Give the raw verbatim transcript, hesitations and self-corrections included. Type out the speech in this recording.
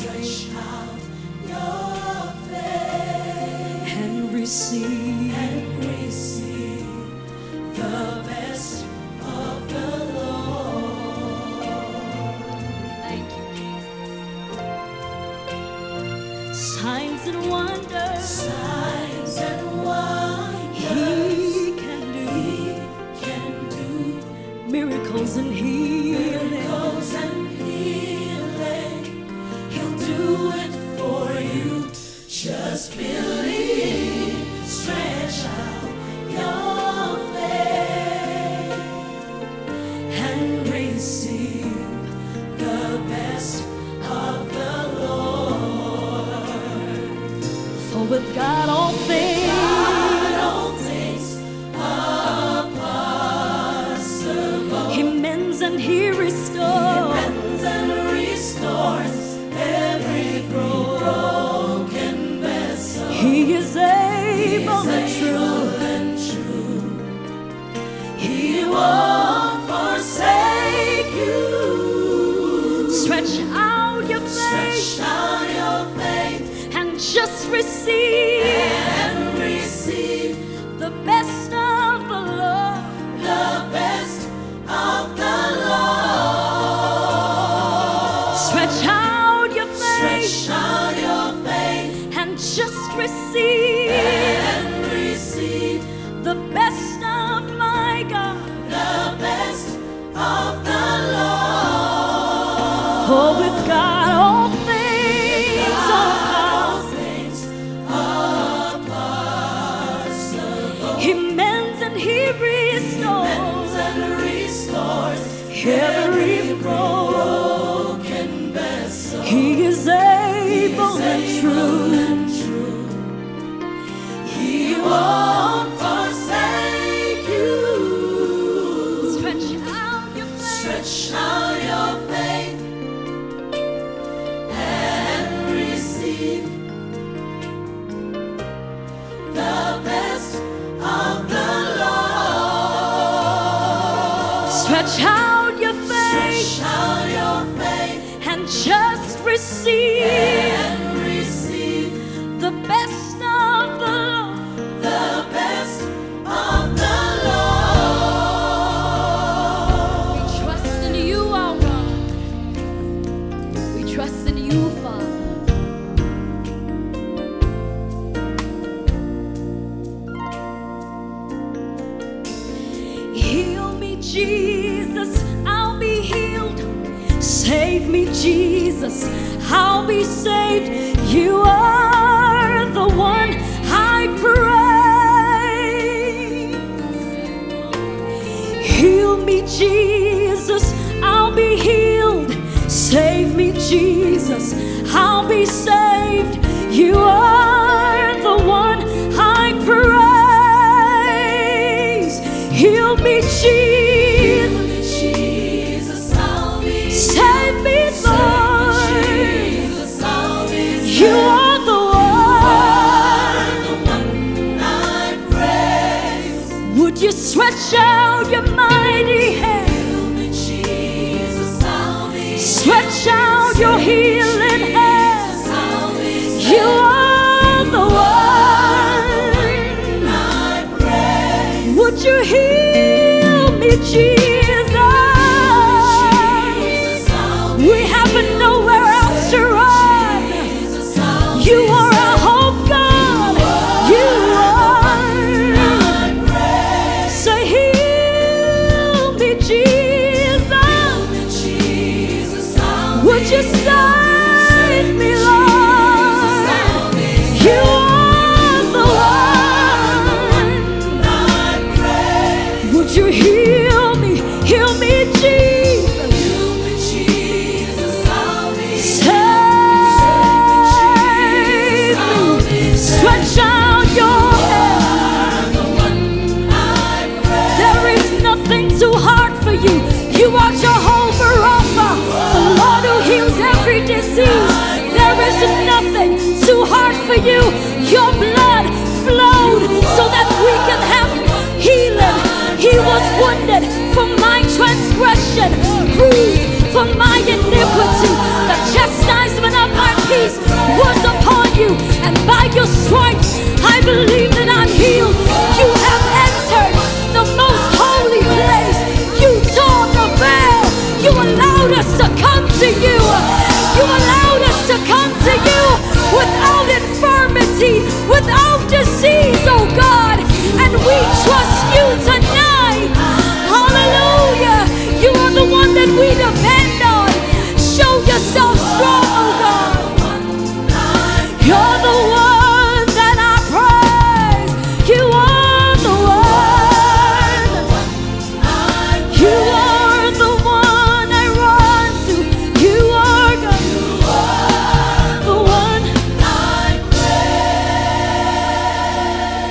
Stretch out your faith and receive, and receive the best of the Lord. Thank you, Jesus. Signs and wonders, signs and wonders. He can do, he can do miracles and healing, miracles and healing. He'll do it for you. Just believe. Stretch out your faith and receive the best of the Lord. For with God all things, God, all things are possible. He mends and he restores, he mends and restores every broken vessel. He is able, he is able and true. He won't forsake you. Stretch out your faith, stretch out your faith, and just receive, and receive the best of the Lord, the best of the Lord. Stretch out your faith, stretch out your faith, and just receive, and receive the best of my God, the best of the Lord. For with God all things are possible. He mends and he restores, he mends and restores every broken vessel. He is able and true. He won't forsake you. Stretch out your faith, stretch out your faith, and receive the best of the Lord. Stretch out your faith, stretch out your faith, and just receive, and receive the best of the Lord, the best of the Lord. We trust in you, our God. We trust in you, Father. Heal me, Jesus, I'll be healed. Save me, Jesus, I'll be saved. You are the one I praise. Heal me, Jesus, I'll be healed. Save me, Jesus, I'll be saved. You are the one I praise. Heal me, Jesus, Jesus, I'll be save me, Lord. Jesus, I'll be saved. You are the one, I praise. Would you stretch out your mighty hand? Heal me, Jesus, I'll be stretch out your healing hand. You are the one I praise. Would you heal me, Jesus? We have nowhere else to run. You are our hope, God. You are. Say, heal me, Jesus. Would you save me, Lord? You are the one. Would you heal me? Heal me, Jesus. Save me. Stretch out your hand. There is nothing too hard for you. You are Jehovah Rapha, the Lord who heals every disease. There is nothing too hard for you. Your blood flowed so that we can have healing. He was wounded for my transgression, bruised for my iniquity.